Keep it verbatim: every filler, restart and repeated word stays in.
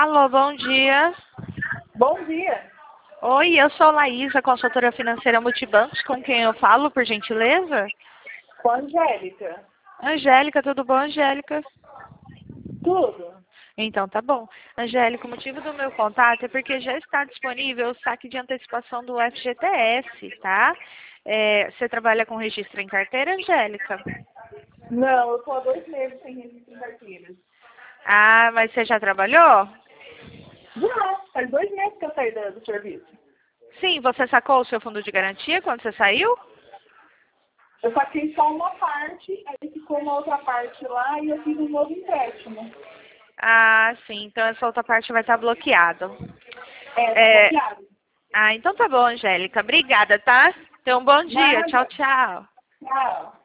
Alô, bom dia. Bom dia. Oi, eu sou Laísa, consultora financeira Multibancos, com quem eu falo, por gentileza? Com a Angélica. Angélica, tudo bom, Angélica? Tudo? Então, tá bom. Angélica, o motivo do meu contato é porque já está disponível o saque de antecipação do F G T S, tá? É, você trabalha com registro em carteira, Angélica? Não, eu tô há dois meses sem registro em carteira. Ah, mas você já trabalhou? Já, faz dois meses que eu saí da- do serviço. Sim, você sacou o seu fundo de garantia quando você saiu? Eu saquei só uma parte, aí ficou uma outra parte lá e eu fiz um novo empréstimo. Ah, sim, então essa outra parte vai estar bloqueada. É, tá É, bloqueado. ah, então tá bom, Angélica. Obrigada, tá? Tenha um bom dia. Tchau, Nada. tchau. Tchau.